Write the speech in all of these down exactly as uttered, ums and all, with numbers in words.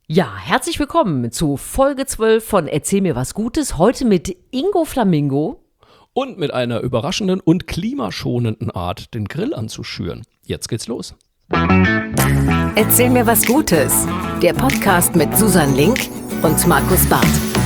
Ja, herzlich willkommen zu Folge zwölf von Erzähl mir was Gutes. Heute mit Ingo Flamingo. Und mit einer überraschenden und klimaschonenden Art, den Grill anzuschüren. Jetzt geht's los. Erzähl mir was Gutes. Der Podcast mit Susan Link und Markus Barth.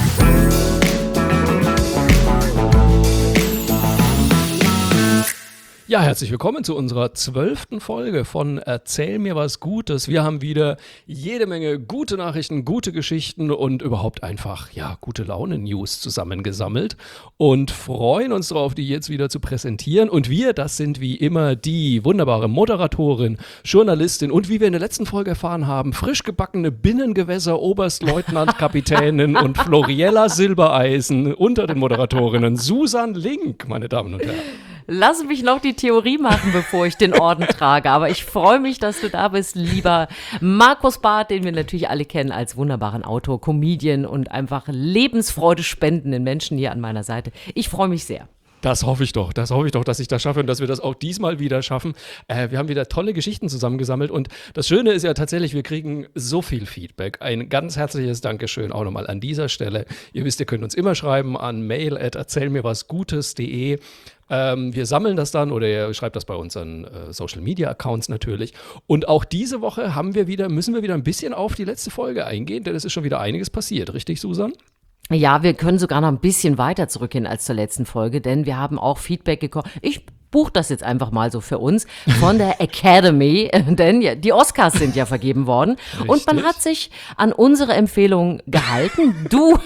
Ja, herzlich willkommen zu unserer zwölften Folge von Erzähl mir was Gutes. Wir haben wieder jede Menge gute Nachrichten, gute Geschichten und überhaupt einfach, ja, gute Laune-News zusammengesammelt und freuen uns darauf, die jetzt wieder zu präsentieren. Und wir, das sind wie immer die wunderbare Moderatorin, Journalistin und wie wir in der letzten Folge erfahren haben, frisch gebackene Binnengewässer-Oberstleutnant, Kapitänin und Floriella Silbereisen unter den Moderatorinnen Susan Link, meine Damen und Herren. Lass mich noch die Theorie machen, bevor ich den Orden trage. Aber ich freue mich, dass du da bist, lieber Markus Barth, den wir natürlich alle kennen als wunderbaren Autor, Comedian und einfach Lebensfreude spendenden Menschen hier an meiner Seite. Ich freue mich sehr. Das hoffe ich doch, das hoffe ich doch, dass ich das schaffe und dass wir das auch diesmal wieder schaffen. Äh, wir haben wieder tolle Geschichten zusammengesammelt und das Schöne ist ja tatsächlich, wir kriegen so viel Feedback. Ein ganz herzliches Dankeschön auch nochmal an dieser Stelle. Ihr wisst, ihr könnt uns immer schreiben an mail at erzählmirwasgutes punkt de. Ähm, wir sammeln das dann oder ihr schreibt das bei unseren äh, Social-Media-Accounts natürlich. Und auch diese Woche haben wir wieder, müssen wir wieder ein bisschen auf die letzte Folge eingehen, denn es ist schon wieder einiges passiert. Richtig, Susan? Ja, wir können sogar noch ein bisschen weiter zurückgehen als zur letzten Folge, denn wir haben auch Feedback bekommen. Ich buche das jetzt einfach mal so für uns von der Academy, denn ja, die Oscars sind ja vergeben worden. Richtig. Und man hat sich an unsere Empfehlung gehalten. Du...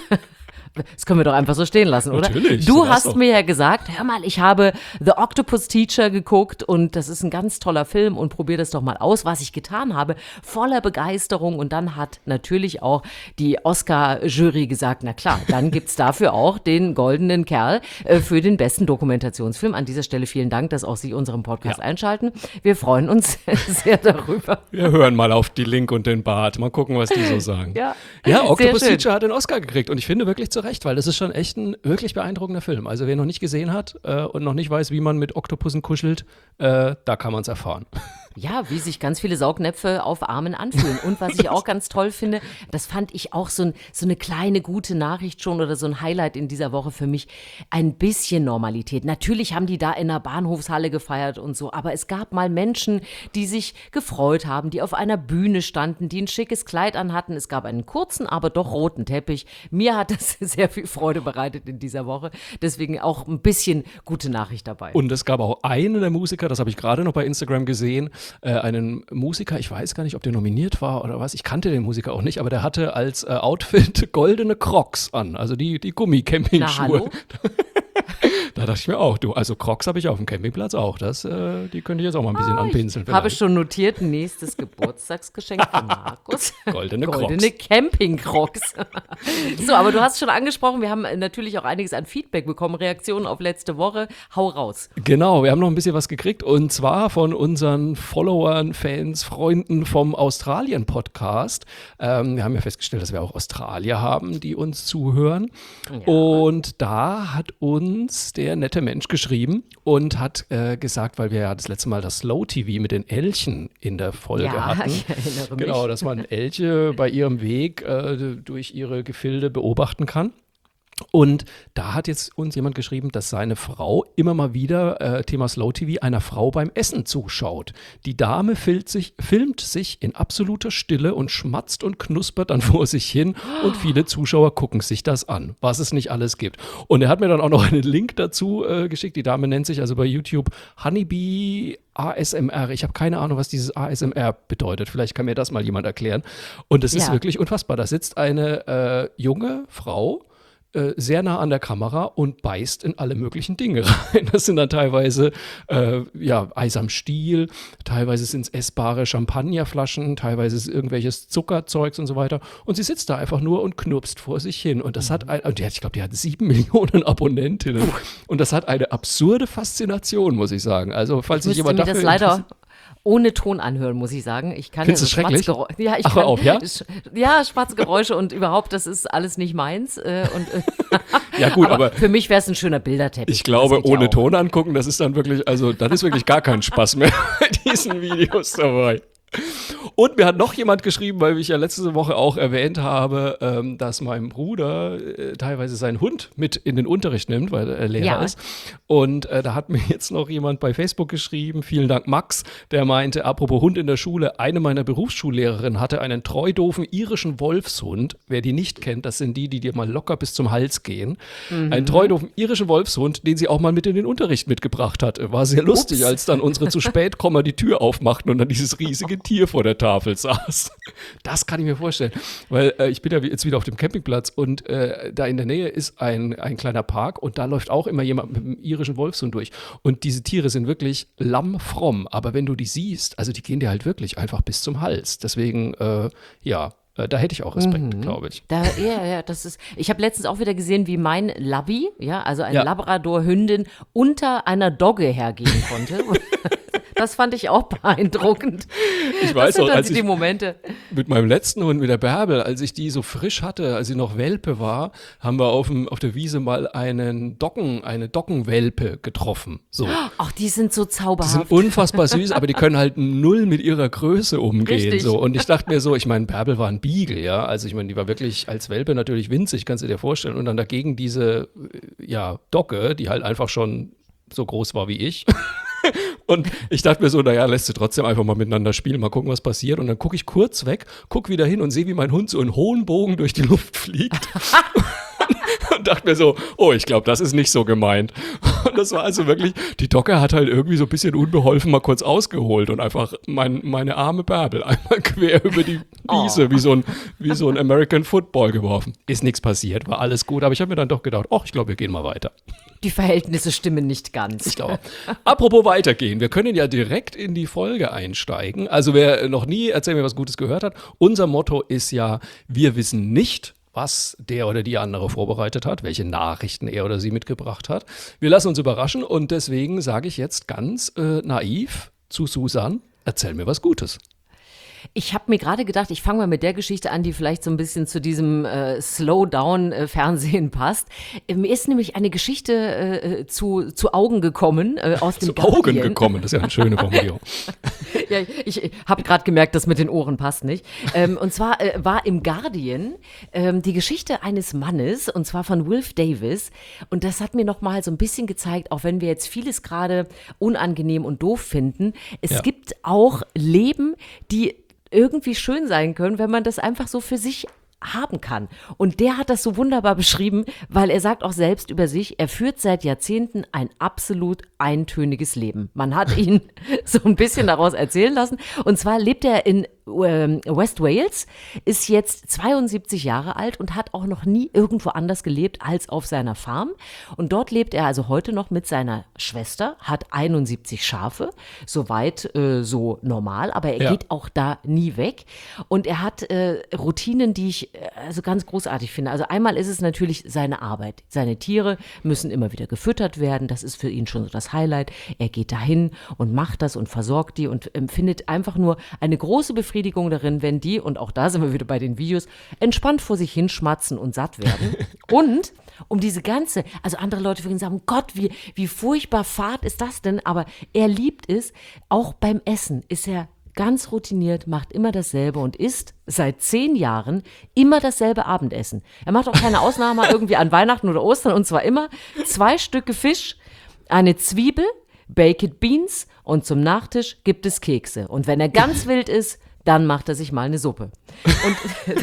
Das können wir doch einfach so stehen lassen, oder? Natürlich. Du hast doch. mir ja gesagt, hör mal, ich habe The Octopus Teacher geguckt und das ist ein ganz toller Film und probier das doch mal aus, was ich getan habe, voller Begeisterung. Und dann hat natürlich auch die Oscar-Jury gesagt, na klar, dann gibt's dafür auch den goldenen Kerl äh, für den besten Dokumentationsfilm. An dieser Stelle vielen Dank, dass auch Sie unseren Podcast ja. einschalten. Wir freuen uns sehr darüber. Wir hören mal auf die Link und den Bart, mal gucken, was die so sagen. Ja, ja Octopus Teacher hat den Oscar gekriegt und ich finde wirklich zu Recht, weil das ist schon echt ein wirklich beeindruckender Film. Also wer noch nicht gesehen hat äh, und noch nicht weiß, wie man mit Oktopussen kuschelt, äh, da kann man es erfahren. Ja, wie sich ganz viele Saugnäpfe auf Armen anfühlen. Und was ich auch ganz toll finde, das fand ich auch so, ein, so eine kleine gute Nachricht schon oder so ein Highlight in dieser Woche für mich, ein bisschen Normalität. Natürlich haben die da in einer Bahnhofshalle gefeiert und so, aber es gab mal Menschen, die sich gefreut haben, die auf einer Bühne standen, die ein schickes Kleid anhatten. Es gab einen kurzen, aber doch roten Teppich. Mir hat das sehr viel Freude bereitet in dieser Woche. Deswegen auch ein bisschen gute Nachricht dabei. Und es gab auch einen der Musiker, das habe ich gerade noch bei Instagram gesehen, Äh, einen Musiker, ich weiß gar nicht, ob der nominiert war oder was, ich kannte den Musiker auch nicht, aber der hatte als äh, Outfit goldene Crocs an, also die, die Gummi-Camping-Schuhe. Na, hallo? Da dachte ich mir auch, du, also Crocs habe ich auf dem Campingplatz auch, das, äh, die könnte ich jetzt auch mal ein bisschen ah, anpinseln. Ich habe schon notiert, nächstes Geburtstagsgeschenk für Markus. Goldene Crocs. Goldene Camping-Crocs. So, aber du hast schon angesprochen, wir haben natürlich auch einiges an Feedback bekommen, Reaktionen auf letzte Woche. Hau raus. Genau, wir haben noch ein bisschen was gekriegt und zwar von unseren Followern, Fans, Freunden vom Australien-Podcast. Ähm, wir haben ja festgestellt, dass wir auch Australier haben, die uns zuhören. Ja. Und da hat uns der nette Mensch geschrieben und hat äh, gesagt, weil wir ja das letzte Mal das Slow-T V mit den Elchen in der Folge ja, hatten. Ich erinnere mich. Genau, dass man Elche bei ihrem Weg äh, durch ihre Gefilde beobachten kann. Und da hat jetzt uns jemand geschrieben, dass seine Frau immer mal wieder, äh, Thema Slow-T V, einer Frau beim Essen zuschaut. Die Dame filmt sich, filmt sich in absoluter Stille und schmatzt und knuspert dann vor sich hin und viele Zuschauer gucken sich das an, was es nicht alles gibt. Und er hat mir dann auch noch einen Link dazu äh, geschickt. Die Dame nennt sich also bei YouTube Honeybee A S M R. Ich habe keine Ahnung, was dieses A S M R bedeutet. Vielleicht kann mir das mal jemand erklären. Und es ist ja. wirklich unfassbar. Da sitzt eine äh, junge Frau, sehr nah an der Kamera und beißt in alle möglichen Dinge rein. Das sind dann teilweise äh, ja, Eis am Stiel, teilweise sind es essbare Champagnerflaschen, teilweise ist es irgendwelches Zuckerzeugs und so weiter. Und sie sitzt da einfach nur und knurpst vor sich hin. Und das mhm. hat, ein, und ich glaube, die hat sieben Millionen Abonnentinnen. Und das hat eine absurde Faszination, muss ich sagen. Also, falls sich jemand dafür das leider ohne Ton anhören, muss ich sagen. Ich kann Findest ja so du schrecklich? Ja, ich Ach, kann, hör auf, ja? Ja, schwarze Geräusche und überhaupt, das ist alles nicht meins. Äh, und, äh, ja gut, aber, aber für mich wäre es ein schöner Bilderteppich. Ich glaube, ohne ja Ton angucken, das ist dann wirklich, also dann ist wirklich gar kein Spaß mehr bei diesen Videos dabei. Und mir hat noch jemand geschrieben, weil ich ja letzte Woche auch erwähnt habe, ähm, dass mein Bruder äh, teilweise seinen Hund mit in den Unterricht nimmt, weil er Lehrer Ja. ist. Und äh, da hat mir jetzt noch jemand bei Facebook geschrieben, vielen Dank Max, der meinte, apropos Hund in der Schule, eine meiner Berufsschullehrerinnen hatte einen treu doofen irischen Wolfshund. Wer die nicht kennt, das sind die, die dir mal locker bis zum Hals gehen. Mhm. Einen treu doofen irischen Wolfshund, den sie auch mal mit in den Unterricht mitgebracht hat. War sehr lustig, Ups. als dann unsere zu spät Kommer die Tür aufmachten und dann dieses riesige Tier vor der Tafel saß. Das kann ich mir vorstellen, weil äh, ich bin ja jetzt wieder auf dem Campingplatz und äh, da in der Nähe ist ein, ein kleiner Park und da läuft auch immer jemand mit einem irischen Wolfshund durch. Und diese Tiere sind wirklich lammfromm, aber wenn du die siehst, also die gehen dir halt wirklich einfach bis zum Hals. Deswegen, äh, ja, äh, da hätte ich auch Respekt, mhm. glaube ich. Da, ja, ja, das ist. Ich habe letztens auch wieder gesehen, wie mein Labby, ja, also eine Ja. Labrador-Hündin, unter einer Dogge hergehen konnte. Das fand ich auch beeindruckend. Ich weiß das sind auch, dann als die ich Momente. mit meinem letzten Hund, mit der Bärbel, als ich die so frisch hatte, als sie noch Welpe war, haben wir auf, dem, auf der Wiese mal einen Docken, eine Dockenwelpe getroffen. So. Ach, die sind so Die zauberhaft. sind unfassbar süß, aber die können halt null mit ihrer Größe umgehen. Richtig. So. Und ich dachte mir so, ich meine, Bärbel war ein Beagle, ja. Also ich meine, die war wirklich als Welpe natürlich winzig, kannst du dir vorstellen. Und dann dagegen diese, ja, Docke, die halt einfach schon so groß war wie ich. Und ich dachte mir so, naja, lässt sie trotzdem einfach mal miteinander spielen, mal gucken, was passiert. Und dann gucke ich kurz weg, gucke wieder hin und sehe, wie mein Hund so in hohen Bogen durch die Luft fliegt. Und dachte mir so, oh, ich glaube, das ist nicht so gemeint. Und das war also wirklich, die Docke hat halt irgendwie so ein bisschen unbeholfen mal kurz ausgeholt und einfach mein, meine arme Bärbel einmal quer über die Wiese, oh. wie, so ein, wie so ein American Football geworfen. Ist nichts passiert, war alles gut, aber ich habe mir dann doch gedacht, ach, ich glaube, wir gehen mal weiter. Die Verhältnisse stimmen nicht ganz. Ich glaube. Apropos weitergehen, wir können ja direkt in die Folge einsteigen. Also wer noch nie Erzähl mir was Gutes gehört hat, unser Motto ist ja, wir wissen nicht, was der oder die andere vorbereitet hat, welche Nachrichten er oder sie mitgebracht hat. Wir lassen uns überraschen und deswegen sage ich jetzt ganz äh, naiv zu Susan, erzähl mir was Gutes. Ich habe mir gerade gedacht, ich fange mal mit der Geschichte an, die vielleicht so ein bisschen zu diesem äh, Slowdown-Fernsehen passt. Äh, mir ist nämlich eine Geschichte äh, zu, zu Augen gekommen äh, aus dem Zu Augen Guardian. gekommen, das ist ja eine schöne Formulierung. Ja, ich, ich habe gerade gemerkt, das mit den Ohren passt nicht. Ähm, und zwar äh, war im Guardian ähm, die Geschichte eines Mannes, und zwar von Wilf Davis. Und das hat mir noch mal so ein bisschen gezeigt, auch wenn wir jetzt vieles gerade unangenehm und doof finden, es Ja. gibt auch Leben, die irgendwie schön sein können, wenn man das einfach so für sich haben kann. Und der hat das so wunderbar beschrieben, weil er sagt auch selbst über sich, er führt seit Jahrzehnten ein absolut eintöniges Leben. Man hat ihn so ein bisschen daraus erzählen lassen. Und zwar lebt er in ähm, West Wales, ist jetzt zweiundsiebzig Jahre alt und hat auch noch nie irgendwo anders gelebt als auf seiner Farm. Und dort lebt er also heute noch mit seiner Schwester, hat einundsiebzig Schafe, soweit äh, so normal, aber er Ja. geht auch da nie weg. Und er hat äh, Routinen, die ich äh, also ganz großartig finde. Also einmal ist es natürlich seine Arbeit. Seine Tiere müssen immer wieder gefüttert werden. Das ist für ihn schon so das Highlight. Er geht dahin und macht das und versorgt die und empfindet einfach nur eine große Befriedigung darin, wenn die, und auch da sind wir wieder bei den Videos, entspannt vor sich hinschmatzen und satt werden. Und um diese ganze, also andere Leute würden sagen, Gott, wie, wie furchtbar fad ist das denn? Aber er liebt es, auch beim Essen ist er ganz routiniert, macht immer dasselbe und isst seit zehn Jahren immer dasselbe Abendessen. Er macht auch keine Ausnahme irgendwie an Weihnachten oder Ostern, und zwar immer zwei Stücke Fisch, eine Zwiebel, Baked Beans und zum Nachtisch gibt es Kekse. Und wenn er ganz wild ist, dann macht er sich mal eine Suppe. Und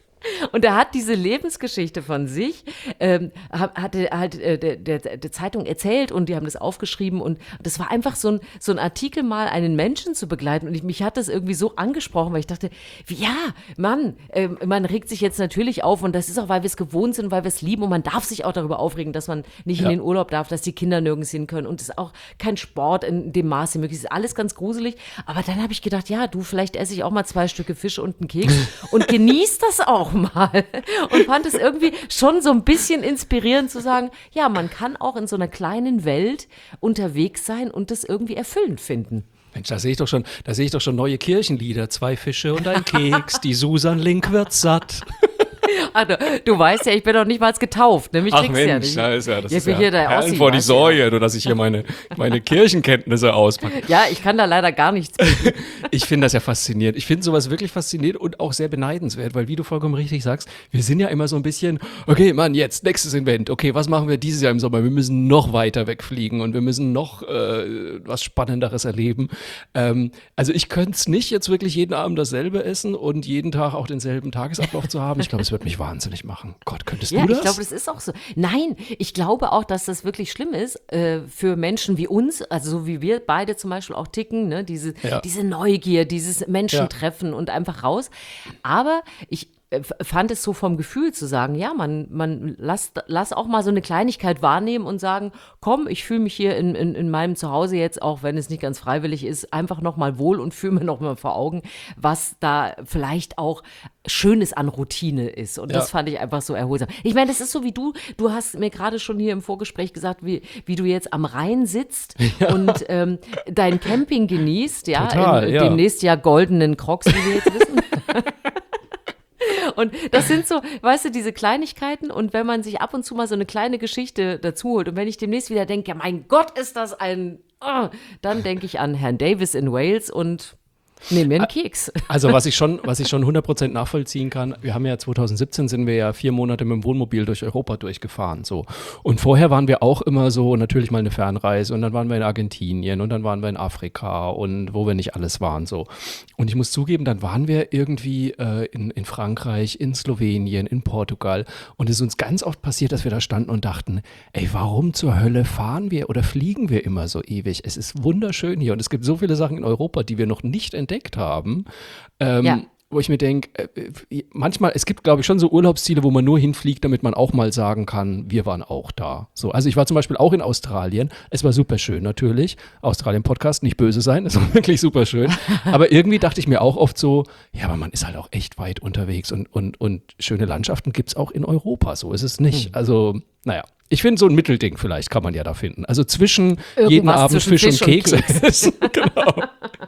Und er hat diese Lebensgeschichte von sich, ähm, hat er halt äh, der, der, der Zeitung erzählt und die haben das aufgeschrieben und das war einfach so ein, so ein Artikel mal, einen Menschen zu begleiten und ich, mich hat das irgendwie so angesprochen, weil ich dachte, wie, ja, Mann, äh, man regt sich jetzt natürlich auf und das ist auch, weil wir es gewohnt sind, weil wir es lieben und man darf sich auch darüber aufregen, dass man nicht Ja. in den Urlaub darf, dass die Kinder nirgends hin können und es ist auch kein Sport in dem Maße möglich, es ist alles ganz gruselig, aber dann habe ich gedacht, ja, du, vielleicht esse ich auch mal zwei Stücke Fisch und einen Keks und genieß das auch mal. Und fand es irgendwie schon so ein bisschen inspirierend zu sagen, ja, man kann auch in so einer kleinen Welt unterwegs sein und das irgendwie erfüllend finden. Mensch, da sehe ich doch schon, da sehe ich doch schon neue Kirchenlieder. Zwei Fische und ein Keks, die Susan Link wird satt. Ach, du, du weißt ja, ich bin doch nicht mal getauft, ne? Mich Ach kriegst Mensch, ja nicht. da ist ja, das Jetzt ist bin ja hier der Perlen Ossi, vor die weißt du. Säue, nur dass ich hier meine, meine Kirchenkenntnisse auspacke. Ja, ich kann da leider gar nichts bieten. Ich finde das ja faszinierend. Ich finde sowas wirklich faszinierend und auch sehr beneidenswert, weil wie du vollkommen richtig sagst, wir sind ja immer so ein bisschen, okay, Mann, jetzt, nächstes Event, okay, was machen wir dieses Jahr im Sommer? Wir müssen noch weiter wegfliegen und wir müssen noch äh, was Spannenderes erleben. Ähm, also ich könnte es nicht jetzt wirklich jeden Abend dasselbe essen und jeden Tag auch denselben Tagesablauf zu haben. Ich glaube, es wird mich wahnsinnig machen. Gott, könntest Ja, du das? ich glaube, das ist auch so. Nein, ich glaube auch, dass das wirklich schlimm ist äh, für Menschen wie uns, also so wie wir beide zum Beispiel auch ticken, ne? Diese, Ja. diese Neugier, dieses Menschentreffen und einfach raus. Aber ich äh, fand es so vom Gefühl zu sagen, ja, man, man lass, lass auch mal so eine Kleinigkeit wahrnehmen und sagen, komm, ich fühle mich hier in, in, in meinem Zuhause jetzt, auch wenn es nicht ganz freiwillig ist, einfach nochmal wohl und fühle mir nochmal vor Augen, was da vielleicht auch Schönes an Routine ist. Und Ja. das fand ich einfach so erholsam. Ich meine, das ist so wie du, du hast mir gerade schon hier im Vorgespräch gesagt, wie, wie du jetzt am Rhein sitzt und ähm, dein Camping genießt, ja, Total, in ja. demnächst ja goldenen Crocs, wie wir jetzt wissen. Und das sind so, weißt du, diese Kleinigkeiten und wenn man sich ab und zu mal so eine kleine Geschichte dazu holt und wenn ich demnächst wieder denke, ja, mein Gott, ist das ein, oh, dann denke ich an Herrn Davis in Wales und nehme mir einen Keks. Also was ich schon, was ich schon hundert Prozent nachvollziehen kann, wir haben ja zwanzig siebzehn sind wir ja vier Monate mit dem Wohnmobil durch Europa durchgefahren, so. Und vorher waren wir auch immer so, natürlich mal eine Fernreise und dann waren wir in Argentinien und dann waren wir in Afrika und wo wir nicht alles waren, so. Und ich muss zugeben, dann waren wir irgendwie äh, in, in Frankreich, in Slowenien, in Portugal und es ist uns ganz oft passiert, dass wir da standen und dachten, ey, warum zur Hölle fahren wir oder fliegen wir immer so ewig? Es ist wunderschön hier und es gibt so viele Sachen in Europa, die wir noch nicht entdeckt haben, ähm, Ja. wo ich mir denke, äh, manchmal, es gibt, glaube ich, schon so Urlaubsziele, wo man nur hinfliegt, damit man auch mal sagen kann, wir waren auch da. So, also ich war zum Beispiel auch in Australien. Es war super schön natürlich. Australien-Podcast, nicht böse sein, es war wirklich super schön. Aber irgendwie dachte ich mir auch oft so, ja, aber man ist halt auch echt weit unterwegs und, und, und schöne Landschaften gibt es auch in Europa. So ist es nicht. Also, naja. Ich finde, so ein Mittelding vielleicht kann man ja da finden. Also zwischen Irgendwas jeden Abend zwischen Fisch, Fisch und und Kekse Keks. essen. Genau.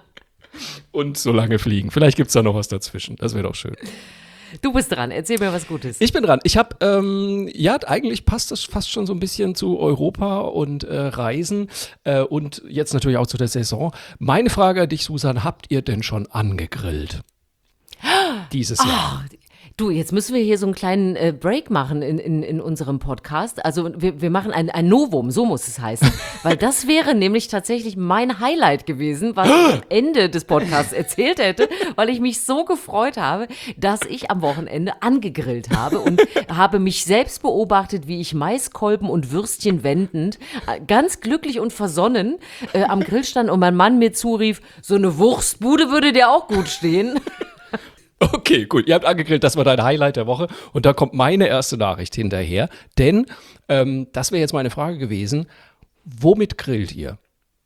Und so lange fliegen. Vielleicht gibt es da noch was dazwischen. Das wäre doch schön. Du bist dran, erzähl mir was Gutes. Ich bin dran. Ich habe, ähm, ja, eigentlich passt das fast schon so ein bisschen zu Europa und äh, Reisen äh, und jetzt natürlich auch zu der Saison. Meine Frage an dich, Susan, habt ihr denn schon angegrillt? Dieses Jahr. Du, jetzt müssen wir hier so einen kleinen äh, Break machen in, in, in unserem Podcast. Also wir, wir machen ein, ein Novum, so muss es heißen. Weil das wäre nämlich tatsächlich mein Highlight gewesen, was ich am Ende des Podcasts erzählt hätte, weil ich mich so gefreut habe, dass ich am Wochenende angegrillt habe und habe mich selbst beobachtet, wie ich Maiskolben und Würstchen wendend, äh, ganz glücklich und versonnen äh, am Grill stand und mein Mann mir zurief, so eine Wurstbude würde dir auch gut stehen. Okay, gut. Ihr habt angegrillt, das war dein Highlight der Woche. Und da kommt meine erste Nachricht hinterher. Denn, ähm, das wäre jetzt meine Frage gewesen, womit grillt ihr?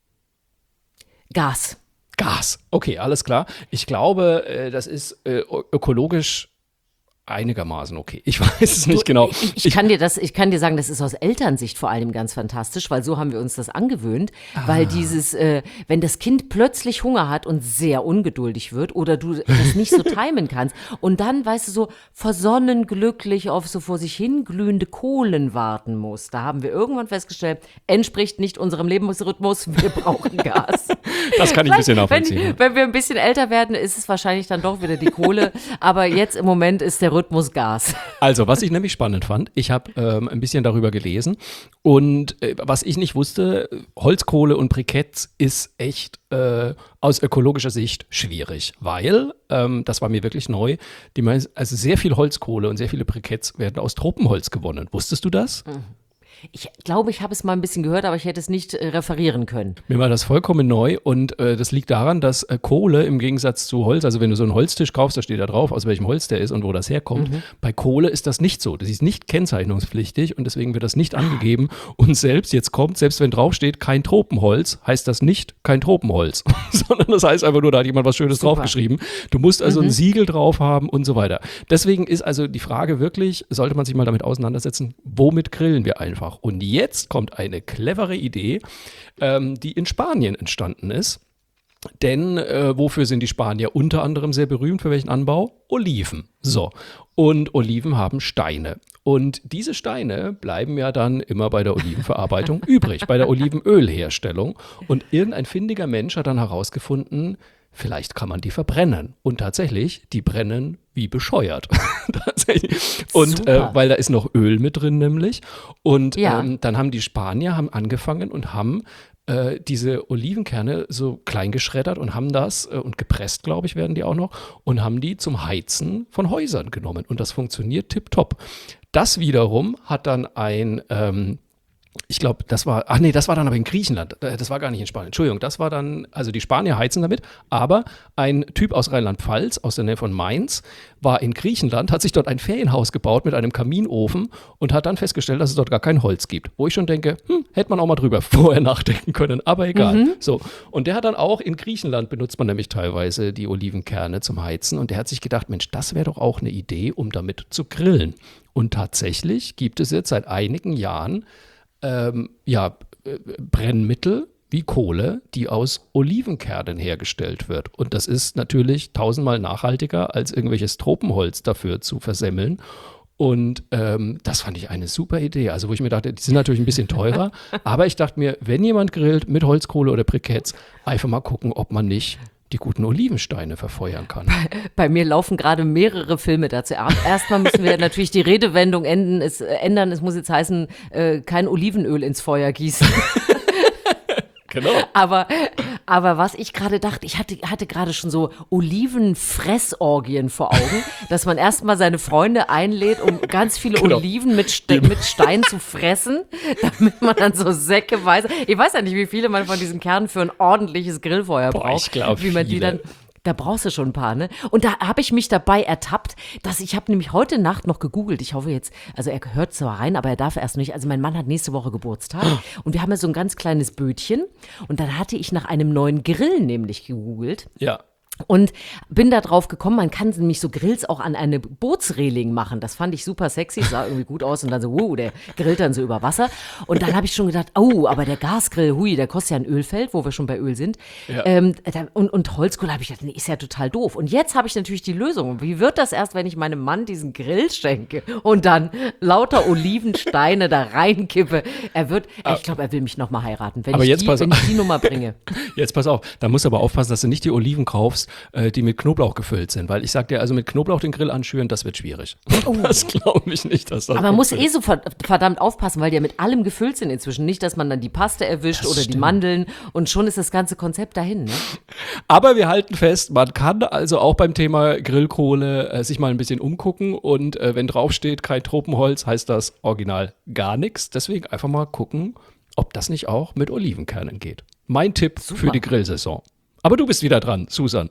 Gas. Gas. Okay, alles klar. Ich glaube, äh, das ist äh, ökologisch einigermaßen okay. Ich weiß es nicht genau. Ich, ich, kann dir das, ich kann dir sagen, das ist aus Elternsicht vor allem ganz fantastisch, weil so haben wir uns das angewöhnt, Ah. weil dieses, äh, wenn das Kind plötzlich Hunger hat und sehr ungeduldig wird oder du das nicht so timen kannst und dann, weißt du, so versonnen glücklich auf so vor sich hin glühende Kohlen warten muss, da haben wir irgendwann festgestellt, entspricht nicht unserem Lebensrhythmus, wir brauchen Gas. Das kann ich ein bisschen Wenn, nachvollziehen. wenn wir ein bisschen älter werden, ist es wahrscheinlich dann doch wieder die Kohle, aber jetzt im Moment ist der Rhythmus Gas. Also, was ich nämlich spannend fand, ich habe ähm, ein bisschen darüber gelesen und äh, was ich nicht wusste, Holzkohle und Briketts ist echt äh, aus ökologischer Sicht schwierig, weil, ähm, das war mir wirklich neu, die meist, also sehr viel Holzkohle und sehr viele Briketts werden aus Tropenholz gewonnen. Wusstest du das? Ich glaube, ich habe es mal ein bisschen gehört, aber ich hätte es nicht äh, referieren können. Mir war das vollkommen neu und äh, das liegt daran, dass äh, Kohle im Gegensatz zu Holz, also wenn du so einen Holztisch kaufst, da steht da drauf, aus welchem Holz der ist und wo das herkommt. Mhm. Bei Kohle ist das nicht so. Das ist nicht kennzeichnungspflichtig und deswegen wird das nicht angegeben. Und selbst, jetzt kommt, selbst wenn draufsteht, kein Tropenholz, heißt das nicht kein Tropenholz, sondern das heißt einfach nur, da hat jemand was Schönes Super. draufgeschrieben. Du musst also ein Siegel drauf haben und so weiter. Deswegen ist also die Frage wirklich, sollte man sich mal damit auseinandersetzen, womit grillen wir einfach? Und jetzt kommt eine clevere Idee, ähm, die in Spanien entstanden ist. Denn äh, wofür sind die Spanier unter anderem sehr berühmt? Für welchen Anbau? Oliven. So. Und Oliven haben Steine. Und diese Steine bleiben ja dann immer bei der Olivenverarbeitung übrig, bei der Olivenölherstellung. Und irgendein findiger Mensch hat dann herausgefunden, vielleicht kann man die verbrennen. Und tatsächlich, die brennen wie bescheuert. Tatsächlich. Und äh, weil da ist noch Öl mit drin nämlich. Und Ja. ähm, dann haben die Spanier haben angefangen und haben äh, diese Olivenkerne so klein geschreddert und haben das, äh, und gepresst, glaube ich, werden die auch noch, und haben die zum Heizen von Häusern genommen. Und das funktioniert tipptopp. Das wiederum hat dann ein ähm, ich glaube, das war, ach nee, das war dann aber in Griechenland, das war gar nicht in Spanien, Entschuldigung, das war dann, also die Spanier heizen damit, aber ein Typ aus Rheinland-Pfalz, aus der Nähe von Mainz, war in Griechenland, hat sich dort ein Ferienhaus gebaut mit einem Kaminofen und hat dann festgestellt, dass es dort gar kein Holz gibt. Wo ich schon denke, hm, hätte man auch mal drüber vorher nachdenken können, aber egal. Mhm. So, und der hat dann auch, in Griechenland benutzt man nämlich teilweise die Olivenkerne zum Heizen und der hat sich gedacht, Mensch, das wäre doch auch eine Idee, um damit zu grillen. Und tatsächlich gibt es jetzt seit einigen Jahren Ähm, ja, äh, Brennmittel wie Kohle, die aus Olivenkernen hergestellt wird. Und das ist natürlich tausendmal nachhaltiger, als irgendwelches Tropenholz dafür zu versemmeln. Und ähm, das fand ich eine super Idee. Also wo ich mir dachte, die sind natürlich ein bisschen teurer, aber ich dachte mir, wenn jemand grillt mit Holzkohle oder Briketts, einfach mal gucken, ob man nicht die guten Olivensteine verfeuern kann. Bei mir laufen gerade mehrere Filme dazu. Erstmal müssen wir natürlich die Redewendung enden, es, äh, ändern. Es muss jetzt heißen, äh, kein Olivenöl ins Feuer gießen. Genau. Aber, aber was ich gerade dachte, ich hatte, hatte gerade schon so Olivenfressorgien vor Augen, dass man erstmal seine Freunde einlädt, um ganz viele Genau. Oliven mit, Ste mit Stein zu fressen, damit man dann so säckeweise, ich weiß ja nicht, wie viele man von diesen Kernen für ein ordentliches Grillfeuer Boah, braucht. ich glaub, wie man die viele. dann Da brauchst du schon ein paar, ne? Und da habe ich mich dabei ertappt, dass ich habe nämlich heute Nacht noch gegoogelt. Ich hoffe jetzt, also er hört zwar rein, aber er darf erst nicht. Also mein Mann hat nächste Woche Geburtstag und wir haben ja so ein ganz kleines Bötchen. Und dann hatte ich nach einem neuen Grill nämlich gegoogelt. Ja. Und bin da drauf gekommen, man kann nämlich so Grills auch an eine Bootsreling machen. Das fand ich super sexy, sah irgendwie gut aus und dann so, wow, der grillt dann so über Wasser. Und dann habe ich schon gedacht, oh, aber der Gasgrill, hui, der kostet ja ein Ölfeld, wo wir schon bei Öl sind. Ja. Ähm, da, und, und Holzkohle habe ich gedacht, nee, ist ja total doof. Und jetzt habe ich natürlich die Lösung. Wie wird das erst, wenn ich meinem Mann diesen Grill schenke und dann lauter Olivensteine da reinkippe? Er wird, ich glaube, er will mich nochmal heiraten, wenn, Aber ich jetzt die, pass wenn auf. ich die Nummer bringe. Jetzt pass auf, da musst du aber aufpassen, dass du nicht die Oliven kaufst, äh, die mit Knoblauch gefüllt sind, weil ich sag dir, also mit Knoblauch den Grill anschüren, das wird schwierig. Das glaube ich nicht, dass das Aber man muss funktioniert. eh so ver- verdammt aufpassen, weil die ja mit allem gefüllt sind inzwischen. Nicht, dass man dann die Paste erwischt Das oder die stimmt. Mandeln und schon ist das ganze Konzept dahin. Ne? Aber wir halten fest, man kann also auch beim Thema Grillkohle äh, sich mal ein bisschen umgucken und äh, wenn draufsteht, kein Tropenholz, heißt das original gar nichts. Deswegen einfach mal gucken, ob das nicht auch mit Olivenkernen geht. Mein Tipp Super. für die Grillsaison. Aber du bist wieder dran, Susan.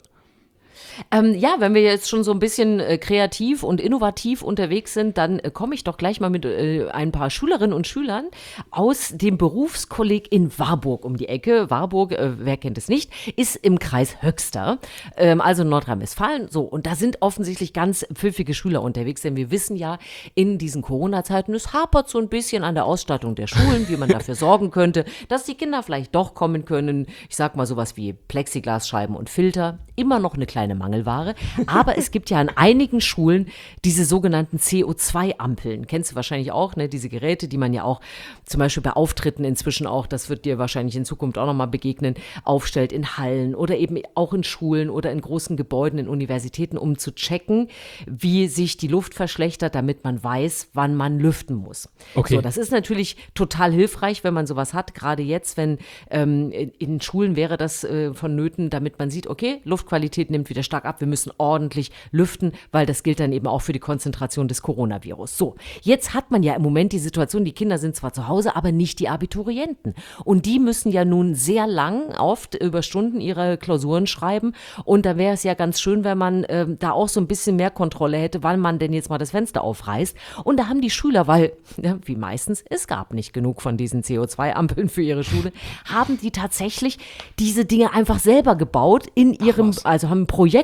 Ähm, ja, wenn wir jetzt schon so ein bisschen äh, kreativ und innovativ unterwegs sind, dann äh, komme ich doch gleich mal mit äh, ein paar Schülerinnen und Schülern aus dem Berufskolleg in Warburg um die Ecke. Warburg, äh, wer kennt es nicht, ist im Kreis Höxter, ähm, also Nordrhein-Westfalen. So, und da sind offensichtlich ganz pfiffige Schüler unterwegs, denn wir wissen ja, in diesen Corona-Zeiten, es hapert so ein bisschen an der Ausstattung der Schulen, wie man dafür sorgen könnte, dass die Kinder vielleicht doch kommen können. Ich sag mal sowas wie Plexiglasscheiben und Filter, immer noch eine kleine Mangelware. Aber es gibt ja an einigen Schulen diese sogenannten C O zwei Ampeln. Kennst du wahrscheinlich auch, ne? Diese Geräte, die man ja auch zum Beispiel bei Auftritten inzwischen auch, das wird dir wahrscheinlich in Zukunft auch nochmal begegnen, aufstellt in Hallen oder eben auch in Schulen oder in großen Gebäuden, in Universitäten, um zu checken, wie sich die Luft verschlechtert, damit man weiß, wann man lüften muss. Okay. So, das ist natürlich total hilfreich, wenn man sowas hat, gerade jetzt, wenn ähm, in, in Schulen wäre das äh, vonnöten, damit man sieht, okay, Luftqualität nimmt wieder stark ab, wir müssen ordentlich lüften, weil das gilt dann eben auch für die Konzentration des Coronavirus. So, jetzt hat man ja im Moment die Situation, die Kinder sind zwar zu Hause, aber nicht die Abiturienten. Und die müssen ja nun sehr lang, oft über Stunden ihre Klausuren schreiben. Und da wäre es ja ganz schön, wenn man äh, da auch so ein bisschen mehr Kontrolle hätte, wann man denn jetzt mal das Fenster aufreißt. Und da haben die Schüler, weil, ja, wie meistens, es gab nicht genug von diesen C O zwei Ampeln für ihre Schule, haben die tatsächlich diese Dinge einfach selber gebaut in ihrem, was. also haben ein Projekt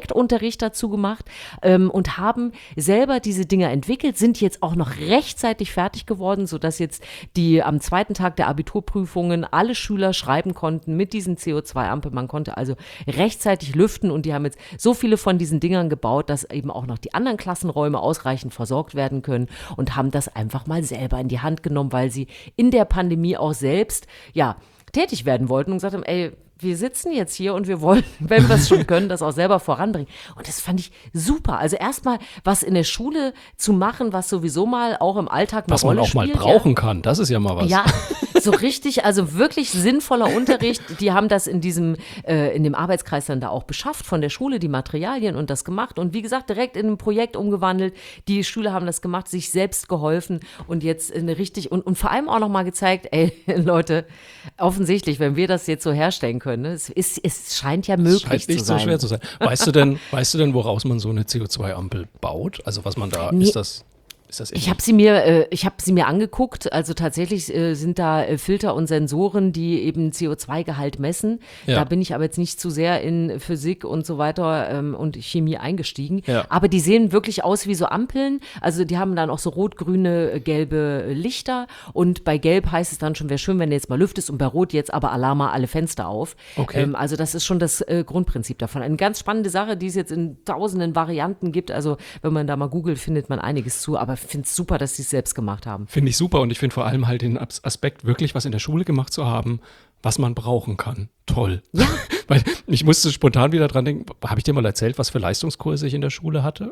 Projektunterricht dazu gemacht ähm, und haben selber diese Dinger entwickelt, sind jetzt auch noch rechtzeitig fertig geworden, sodass jetzt die am zweiten Tag der Abiturprüfungen alle Schüler schreiben konnten mit diesen C O zwei Ampeln. Man konnte also rechtzeitig lüften und die haben jetzt so viele von diesen Dingern gebaut, dass eben auch noch die anderen Klassenräume ausreichend versorgt werden können und haben das einfach mal selber in die Hand genommen, weil sie in der Pandemie auch selbst, ja, tätig werden wollten und gesagt haben, ey, wir sitzen jetzt hier und wir wollen, wenn wir es schon können, das auch selber voranbringen. Und das fand ich super. Also erstmal was in der Schule zu machen, was sowieso mal auch im Alltag eine Was man Rolle auch mal spielt, brauchen ja. kann, das ist ja mal was. Ja, so richtig, also wirklich sinnvoller Unterricht. Die haben das in diesem, äh, in dem Arbeitskreis dann da auch beschafft von der Schule, die Materialien und das gemacht. Und wie gesagt, direkt in ein Projekt umgewandelt. Die Schüler haben das gemacht, sich selbst geholfen und jetzt eine richtig, und, und vor allem auch nochmal gezeigt, ey, Leute, offensichtlich, wenn wir das jetzt so herstellen können, ne, es, ist, es scheint ja möglich Scheint nicht zu sein. so schwer zu sein. Weißt du denn, weißt du denn, woraus man so eine C O zwei Ampel baut? Also was man da, Nee. ist das... Ist das Ich habe sie mir, äh, ich habe sie mir angeguckt. Also tatsächlich äh, sind da äh, Filter und Sensoren, die eben C O zwei Gehalt messen. Ja. Da bin ich aber jetzt nicht zu sehr in Physik und so weiter ähm, und Chemie eingestiegen. Ja. Aber die sehen wirklich aus wie so Ampeln. Also die haben dann auch so rot-grüne, äh, gelbe Lichter. Und bei Gelb heißt es dann schon, wäre schön, wenn du jetzt mal lüftest, und bei Rot jetzt aber Alarm mal alle Fenster auf. Okay. Ähm, also das ist schon das äh, Grundprinzip davon. Eine ganz spannende Sache, die es jetzt in tausenden Varianten gibt. Also wenn man da mal googelt, findet man einiges zu. Aber ich finde es super, dass sie es selbst gemacht haben. Finde ich super und ich finde vor allem halt den As- Aspekt, wirklich was in der Schule gemacht zu haben, was man brauchen kann. Toll. Ja. Weil ich musste spontan wieder dran denken, habe ich dir mal erzählt, was für Leistungskurse ich in der Schule hatte?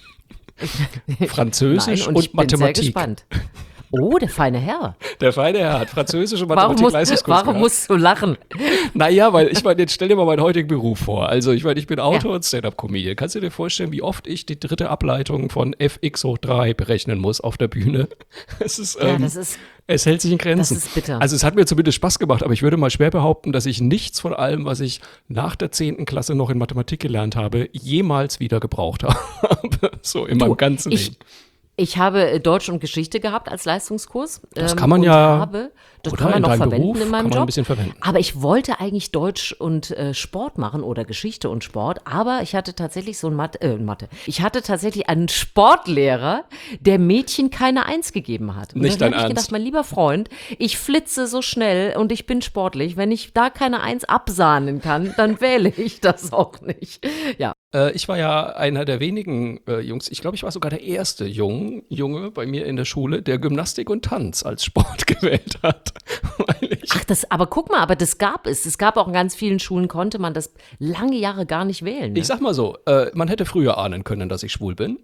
Französisch Nein, und, und ich bin sehr Mathematik. gespannt. Oh, der feine Herr. Der feine Herr hat Französisch und Warum, Mathematik muss, Leistungskurs warum gehabt. musst du lachen? Naja, weil ich meine, jetzt stell dir mal meinen heutigen Beruf vor. Also ich meine, ich bin Autor Ja. und Stand-Up-Comedian. Kannst du dir vorstellen, wie oft ich die dritte Ableitung von f x hoch drei berechnen muss auf der Bühne? Es ist, Ja, ähm, das ist, es hält sich in Grenzen. Das ist bitter. Also es hat mir zumindest Spaß gemacht, aber ich würde mal schwer behaupten, dass ich nichts von allem, was ich nach der zehnten Klasse noch in Mathematik gelernt habe, jemals wieder gebraucht habe. So in meinem ganzen ich, Leben. ich habe äh, Deutsch und Geschichte gehabt als Leistungskurs. Das ähm, kann man und ja- Habe, das oder kann man in noch deinem verwenden Beruf in meinem kann man Job. ein bisschen verwenden. Aber ich wollte eigentlich Deutsch und äh, Sport machen oder Geschichte und Sport. Aber ich hatte tatsächlich so ein Mathe, äh, Mathe. Ich hatte tatsächlich einen Sportlehrer, der Mädchen keine Eins gegeben hat. Und Nicht dann dein habe ich Ernst? gedacht, mein lieber Freund, ich flitze so schnell und ich bin sportlich. Wenn ich da keine Eins absahnen kann, dann wähle ich das auch nicht. Ja. Äh, ich war ja einer der wenigen äh, Jungs, ich glaube, ich war sogar der erste Jung, Junge bei mir in der Schule, der Gymnastik und Tanz als Sport gewählt hat. Weil ich, Ach, das, aber guck mal, aber das gab es. Es gab auch in ganz vielen Schulen, konnte man das lange Jahre gar nicht wählen. Ne? ich sag mal so, äh, man hätte früher ahnen können, dass ich schwul bin.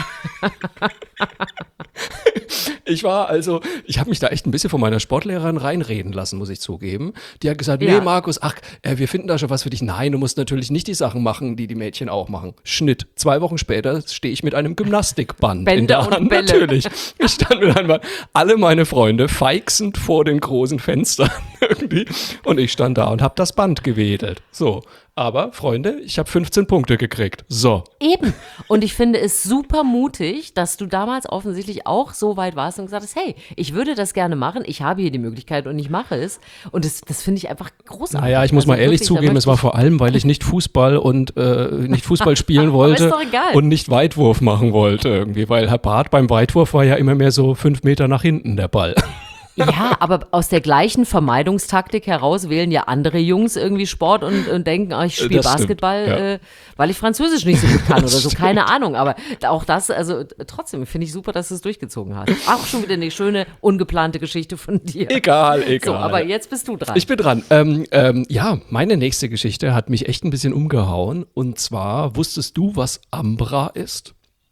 Ich war also, ich habe mich da echt ein bisschen von meiner Sportlehrerin reinreden lassen, muss ich zugeben. Die hat gesagt, Ja. nee Markus, ach, äh, wir finden da schon was für dich. Nein, du musst natürlich nicht die Sachen machen, die die Mädchen auch machen. Schnitt. Zwei Wochen später stehe ich mit einem Gymnastikband in Bänder der und Hand. Bälle. Natürlich. Ich stand mit einem Band. Alle meine Freunde feixend vor den großen Fenstern irgendwie. Und ich stand da und habe das Band gewedelt. So. Aber, Freunde, ich habe fünfzehn Punkte gekriegt. So. Eben. Und ich finde es super mutig, dass du damals offensichtlich auch so weit warst und gesagt hast, hey, ich würde das gerne machen, ich habe hier die Möglichkeit und ich mache es. Und das, das finde ich einfach großartig. Naja, ich muss Also mal ehrlich wirklich, da zugeben, es möchte war ich- vor allem, weil ich nicht Fußball und äh, nicht Fußball spielen wollte ist doch egal. und nicht Weitwurf machen wollte irgendwie, weil Herr Barth beim Weitwurf war ja immer mehr so fünf Meter nach hinten der Ball. Ja, aber aus der gleichen Vermeidungstaktik heraus wählen ja andere Jungs irgendwie Sport und, und denken, ah, ich spiele Das stimmt, Basketball, ja. äh, weil ich Französisch nicht so gut kann oder so, stimmt. keine Ahnung. Aber auch das, also trotzdem finde ich super, dass du es durchgezogen hast. Auch schon wieder eine schöne, ungeplante Geschichte von dir. Egal, egal. So, aber jetzt bist du dran. Ich bin dran. Ähm, ähm, ja, meine nächste Geschichte hat mich echt ein bisschen umgehauen. Und zwar, wusstest du, was Ambra ist?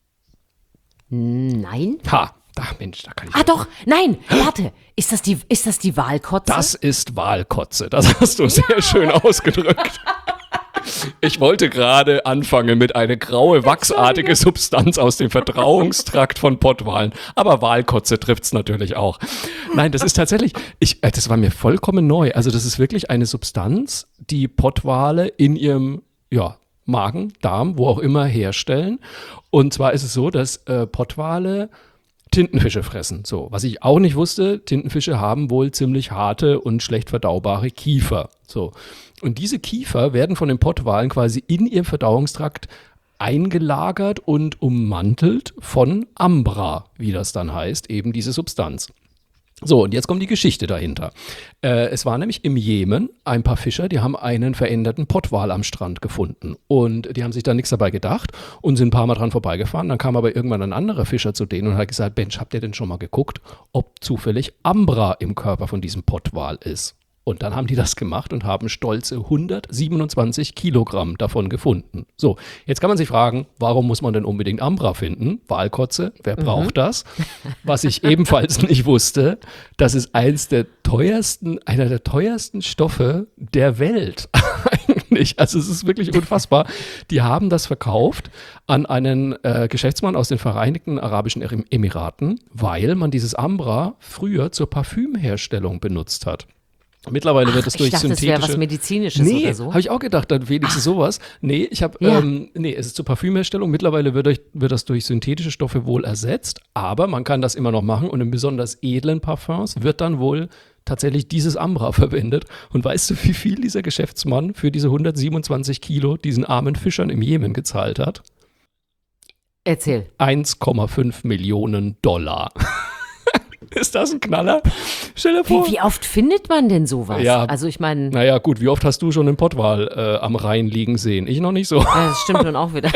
Nein? Ha, ach Mensch, da kann ich. Ah doch, nein, warte. Ist das die, ist das die Wahlkotze? Das ist Wahlkotze. Das hast du sehr schön ausgedrückt. Ich wollte gerade anfangen mit eine graue, wachsartige Substanz aus dem Verdauungstrakt von Pottwalen. Aber Walkotze trifft's natürlich auch. Nein, das ist tatsächlich, ich, äh, das war mir vollkommen neu. Also das ist wirklich eine Substanz, die Pottwale in ihrem, ja, Magen, Darm, wo auch immer herstellen. Und zwar ist es so, dass äh, Pottwale Tintenfische fressen. So, was ich auch nicht wusste, Tintenfische haben wohl ziemlich harte und schlecht verdaubare Kiefer. So. Und diese Kiefer werden von den Pottwalen quasi in ihrem Verdauungstrakt eingelagert und ummantelt von Ambra, wie das dann heißt, eben diese Substanz. So, und jetzt kommt die Geschichte dahinter. Äh, es war nämlich im Jemen ein paar Fischer, die haben einen veränderten Pottwal am Strand gefunden. Und die haben sich da nichts dabei gedacht und sind ein paar Mal dran vorbeigefahren. Dann kam aber irgendwann ein anderer Fischer zu denen und hat gesagt, Mensch, habt ihr denn schon mal geguckt, ob zufällig Ambra im Körper von diesem Pottwal ist? Und dann haben die das gemacht und haben stolze hundertsiebenundzwanzig Kilogramm davon gefunden. So, jetzt kann man sich fragen, warum muss man denn unbedingt Ambra finden? Walkotze, wer braucht mhm. das? Was ich ebenfalls nicht wusste, das ist eins der teuersten, einer der teuersten Stoffe der Welt eigentlich. Also es ist wirklich unfassbar. Die haben das verkauft an einen äh, Geschäftsmann aus den Vereinigten Arabischen Emiraten, weil man dieses Ambra früher zur Parfümherstellung benutzt hat. Mittlerweile Ach, wird es durch ich dachte, synthetische... das wäre was Medizinisches nee, oder so. habe ich auch gedacht, dann wenigstens sowas. Nee, ich habe, Ja. ähm, nee, es ist zur Parfümherstellung. Mittlerweile wird, durch, wird das durch synthetische Stoffe wohl ersetzt, aber man kann das immer noch machen und in besonders edlen Parfums wird dann wohl tatsächlich dieses Ambra verwendet. Und weißt du, wie viel dieser Geschäftsmann für diese hundertsiebenundzwanzig Kilo diesen armen Fischern im Jemen gezahlt hat? Erzähl. eins Komma fünf Millionen Dollar. Ist das ein Knaller? Stell dir vor. Wie, wie oft findet man denn sowas? Ja. Also ich meine, Naja, gut, wie oft hast du schon einen Pottwal äh, am Rhein liegen sehen? Ich noch nicht so. ja, das stimmt nun auch wieder.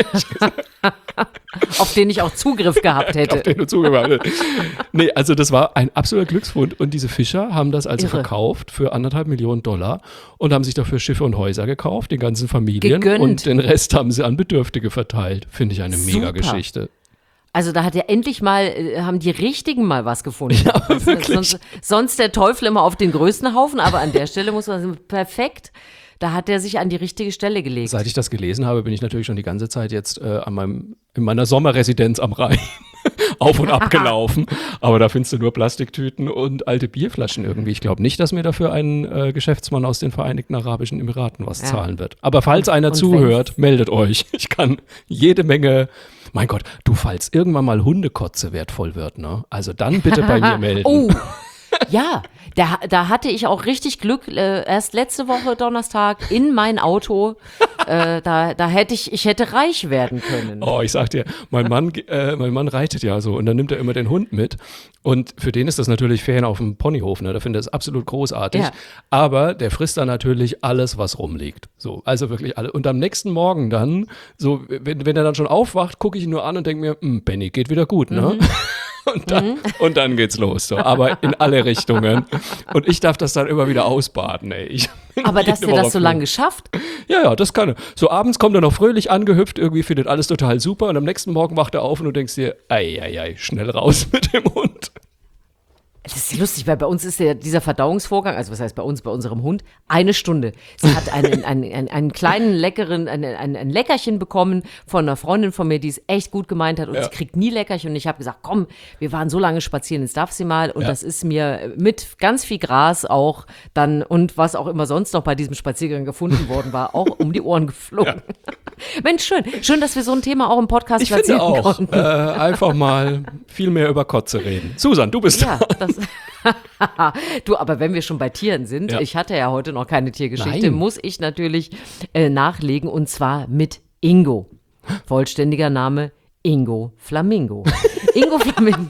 Auf den ich auch Zugriff gehabt Auf hätte. den du zugehört hast. Nee, also das war ein absoluter Glücksfund. Und diese Fischer haben das also Irre. verkauft für anderthalb Millionen Dollar und haben sich dafür Schiffe und Häuser gekauft, den ganzen Familien. Gegönnt. Und den Rest haben sie an Bedürftige verteilt. Finde ich eine Super. mega Geschichte. Also da hat ja endlich mal, äh, haben die Richtigen mal was gefunden. Ja, Weißt du, wirklich. Sonst, sonst der Teufel immer auf den größten Haufen, aber an der Stelle muss man sagen, perfekt. Da hat er sich an die richtige Stelle gelegt. Seit ich das gelesen habe, bin ich natürlich schon die ganze Zeit jetzt äh, an meinem, in meiner Sommerresidenz am Rhein auf und ab gelaufen. Aber da findest du nur Plastiktüten und alte Bierflaschen irgendwie. Ich glaube nicht, dass mir dafür ein äh, Geschäftsmann aus den Vereinigten Arabischen Emiraten was Ja. zahlen wird. Aber falls einer und zuhört, meldet euch. Ich kann jede Menge, mein Gott, du, falls irgendwann mal Hundekotze wertvoll wird, ne? Also dann bitte bei mir melden. Oh, ja, da, da hatte ich auch richtig Glück. Äh, erst letzte Woche Donnerstag in mein Auto. Äh, da, da hätte ich, ich hätte reich werden können. Oh, ich sag dir, mein Mann, äh, mein Mann reitet ja so und dann nimmt er immer den Hund mit und für den ist das natürlich Ferien auf dem Ponyhof, ne? Der findet das absolut großartig, Ja. aber der frisst dann natürlich alles, was rumliegt. So, also wirklich alle. Und am nächsten Morgen dann, so, wenn, wenn er dann schon aufwacht, gucke ich ihn nur an und denke mir, hm, Benny, geht wieder gut, ne? Mhm. Und dann, und dann geht's los, so. Aber in alle Richtungen. Und ich darf das dann immer wieder ausbaden, ey. Ich bin Aber dass jede der Woche das so froh. lange geschafft, Ja, ja, das kann er. So abends kommt er noch fröhlich angehüpft, irgendwie findet alles total super und am nächsten Morgen wacht er auf und du denkst dir, ei, ei, ei, schnell raus mit dem Hund. das ist lustig, weil bei uns ist ja dieser Verdauungsvorgang, also was heißt bei uns, bei unserem Hund, eine Stunde. Sie hat einen, einen, einen, einen kleinen, leckeren, ein, ein, ein Leckerchen bekommen von einer Freundin von mir, die es echt gut gemeint hat und Ja. sie kriegt nie Leckerchen und ich habe gesagt, komm, wir waren so lange spazieren, jetzt darf sie mal und Ja. das ist mir mit ganz viel Gras auch dann und was auch immer sonst noch bei diesem Spaziergang gefunden worden war, auch um die Ohren geflogen. Mensch, schön, schön, dass wir so ein Thema auch im Podcast Ich platzieren finde auch, konnten. äh, einfach mal viel mehr über Kotze reden. Susan, du bist Ja, das. Du, aber wenn wir schon bei Tieren sind, Ja. ich hatte ja heute noch keine Tiergeschichte, Nein. muss ich natürlich äh, nachlegen und zwar mit Ingo. Vollständiger Name Ingo Flamingo. Ingo Flamingo.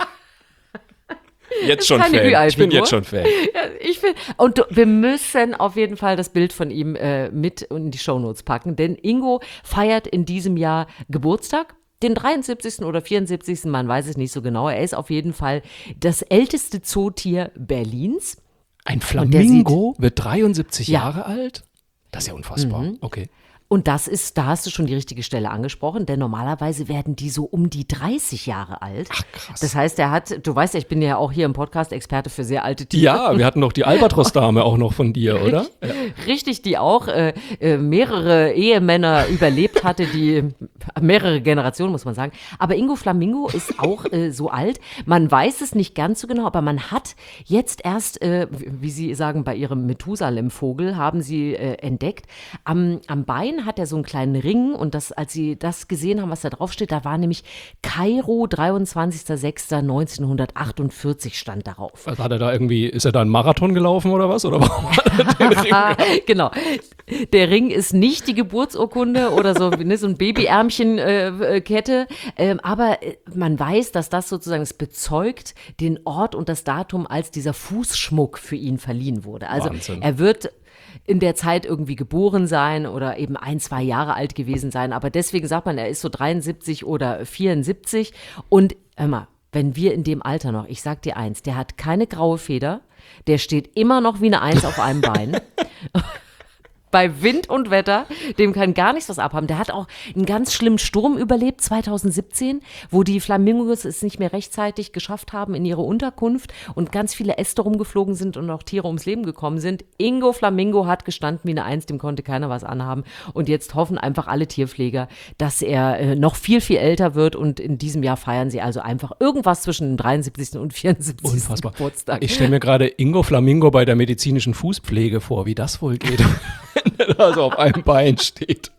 jetzt schon keine Fan. Ich bin Realfigur. jetzt schon Fan. Ja, ich find, und du, wir müssen auf jeden Fall das Bild von ihm äh, mit in die Shownotes packen, denn Ingo feiert in diesem Jahr Geburtstag. Den dreiundsiebzigsten oder vierundsiebzigsten man weiß es nicht so genau. Er ist auf jeden Fall das älteste Zootier Berlins. Ein der Flamingo wird dreiundsiebzig Ja. Jahre alt? Das ist ja unfassbar. Okay. Und das ist, da hast du schon die richtige Stelle angesprochen, denn normalerweise werden die so um die dreißig Jahre alt. Ach, krass. Das heißt, er hat, du weißt ja, ich bin ja auch hier im Podcast Experte für sehr alte Tiere. Ja, wir hatten noch die Albatros-Dame auch noch von dir, oder? Richtig, die auch äh, äh, mehrere Ehemänner überlebt hatte, die mehrere Generationen, muss man sagen. Aber Ingo Flamingo ist auch äh, so alt. Man weiß es nicht ganz so genau, aber man hat jetzt erst, äh, wie Sie sagen, bei Ihrem Methusalem-Vogel haben Sie äh, entdeckt, am, am Bein Berlin hat er so einen kleinen Ring und das, als sie das gesehen haben, was da draufsteht, da war nämlich Kairo, dreiundzwanzigster sechster neunzehnhundertachtundvierzig stand darauf. Also hat er da irgendwie, ist er da einen Marathon gelaufen oder was? Oder warum hat er den Ring gehabt? Genau. Der Ring ist nicht die Geburtsurkunde oder so, ne, so ein Babyärmchenkette, äh, ähm, aber man weiß, dass das sozusagen, es bezeugt den Ort und das Datum, als dieser Fußschmuck für ihn verliehen wurde. Also Wahnsinn. Er wird in der Zeit irgendwie geboren sein oder eben ein, zwei Jahre alt gewesen sein, aber deswegen sagt man, er ist so dreiundsiebzig oder vierundsiebzig und hör mal, wenn wir in dem Alter noch, ich sag dir eins, der hat keine graue Feder, der steht immer noch wie eine Eins auf einem Bein. Bei Wind und Wetter, dem kann gar nichts was abhaben. Der hat auch einen ganz schlimmen Sturm überlebt, zweitausendsiebzehn, wo die Flamingos es nicht mehr rechtzeitig geschafft haben in ihre Unterkunft und ganz viele Äste rumgeflogen sind und auch Tiere ums Leben gekommen sind. Ingo Flamingo hat gestanden wie eine Eins, dem konnte keiner was anhaben. Und jetzt hoffen einfach alle Tierpfleger, dass er äh, noch viel, viel älter wird. Und in diesem Jahr feiern sie also einfach irgendwas zwischen dem dreiundsiebzigsten und vierundsiebzigsten Unfassbar. Geburtstag. Ich stelle mir gerade Ingo Flamingo bei der medizinischen Fußpflege vor, wie das wohl geht. Wenn er da so auf einem Bein steht.